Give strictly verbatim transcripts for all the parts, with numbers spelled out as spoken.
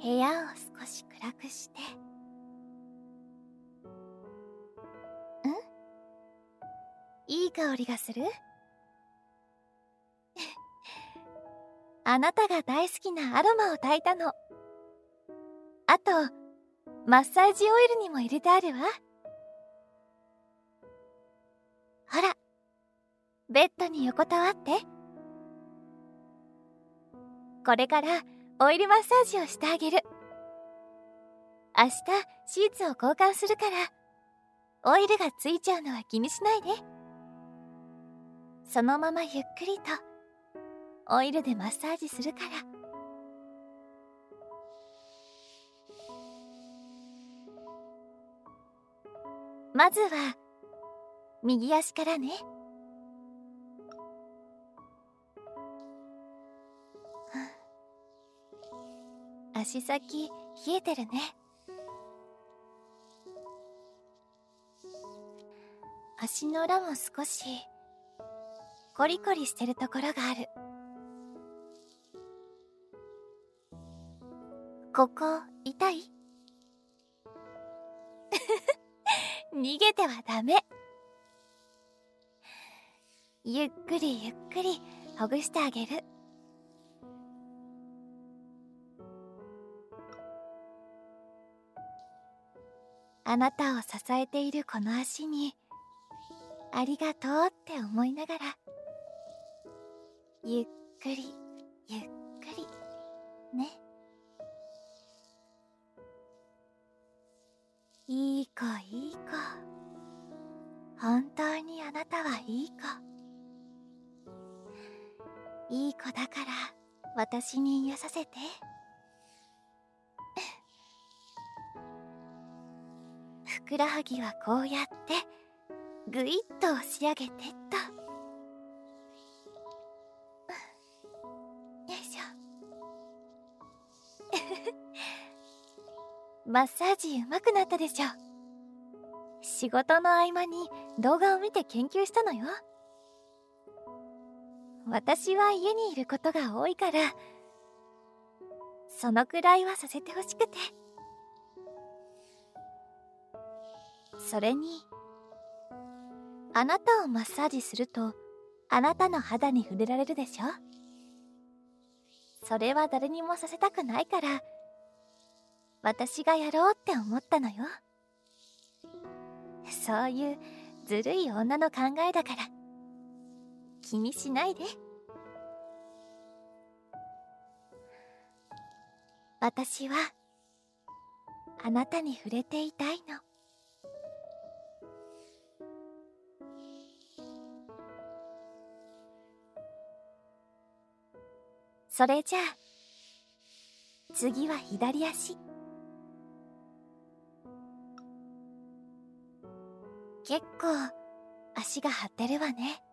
部屋を少し暗くして。ん？いい香りがする？あなたが大好きなアロマを焚いたの。あとマッサージオイルにも入れてあるわ。ほら、ベッドに横たわって。これからオイルマッサージをしてあげる。明日シーツを交換するから、オイルがついちゃうのは気にしないで。そのままゆっくりとオイルでマッサージするから。まずは右足からね。足先冷えてるね。足の裏も少しコリコリしてるところがある。ここ痛い？逃げてはダメ。ゆっくりゆっくりほぐしてあげる。あなたを支えているこの足にありがとうって思いながら、ゆっくりゆっくりね。いい子いい子、本当にあなたはいい子。いい子だから私に癒させて。ふくらはぎはこうやってぐいっと押し上げてっと。よいしょ。マッサージうまくなったでしょ。仕事の合間に動画を見て研究したのよ。私は家にいることが多いから、そのくらいはさせてほしくて。それにあなたをマッサージするとあなたの肌に触れられるでしょ。それは誰にもさせたくないから、私がやろうって思ったのよ。そういうずるい女の考えだから気にしないで。私はあなたに触れていたいの。それじゃあ次は左足。結構足が張ってるわね。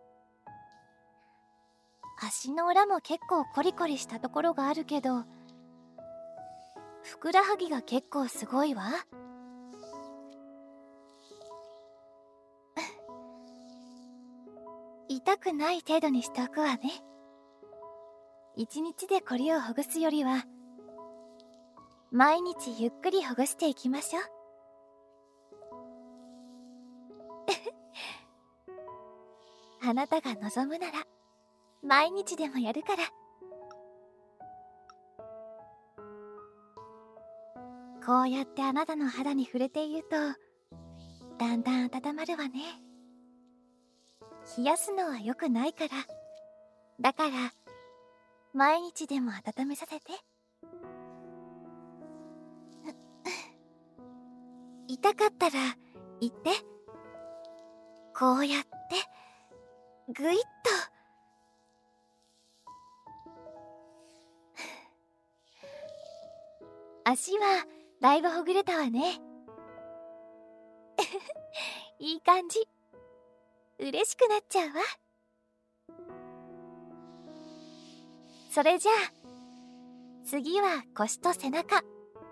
足の裏も結構コリコリしたところがあるけど、ふくらはぎが結構すごいわ。痛くない程度にしておくわね。一日でこりをほぐすよりは毎日ゆっくりほぐしていきましょう。あなたが望むなら毎日でもやるから。こうやってあなたの肌に触れているとだんだん温まるわね。冷やすのは良くないから、だから毎日でも温めさせて。痛かったら言って。こうやってぐいっと。足はだいぶほぐれたわね。いい感じ。嬉しくなっちゃうわ。それじゃあ次は腰と背中。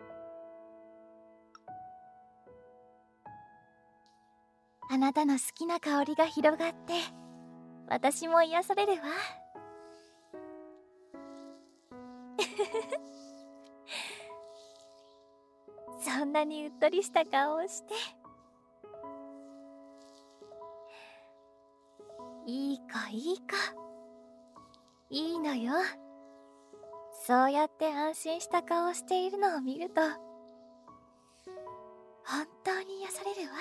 あなたの好きな香りが広がって私も癒されるわ。 そんなにうっとりした顔をして。いい子いい子、いいのよ。そうやって安心した顔をしているのを見ると本当に癒されるわ。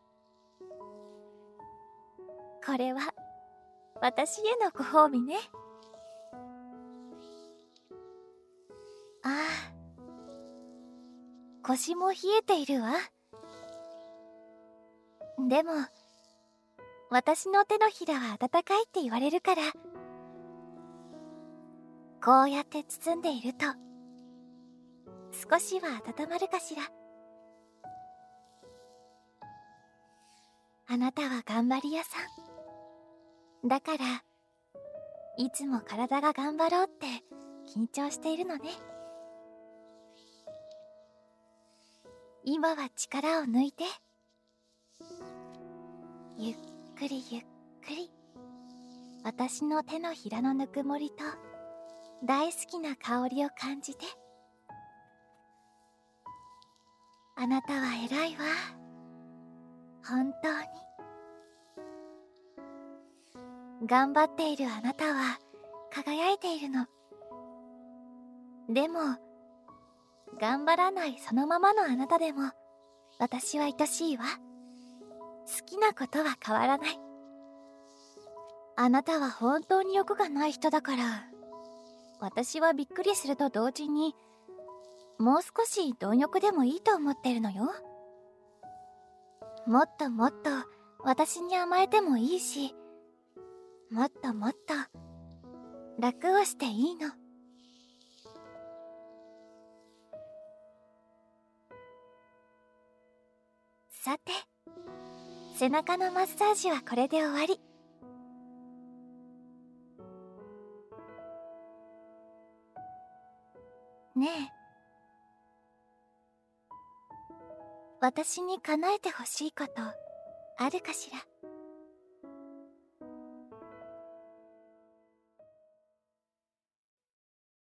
これは私へのご褒美ね。ああ、腰も冷えているわ。でも私の手のひらは温かいって言われるから、こうやって包んでいると少しは温まるかしら。あなたは頑張り屋さんだから、いつも体が頑張ろうって緊張しているのね。今は力を抜いて、ゆっくりゆっくり私の手のひらのぬくもりと大好きな香りを感じて。あなたは偉いわ、本当に。頑張っているあなたは輝いているの。でも頑張らないそのままのあなたでも私は愛しいわ。好きなことは変わらない。あなたは本当に欲がない人だから、私はびっくりすると同時にもう少し貪欲でもいいと思ってるのよ。もっともっと私に甘えてもいいし、もっともっと楽をしていいの。さて、背中のマッサージはこれで終わり。ねえ、私に叶えてほしいことあるかしら。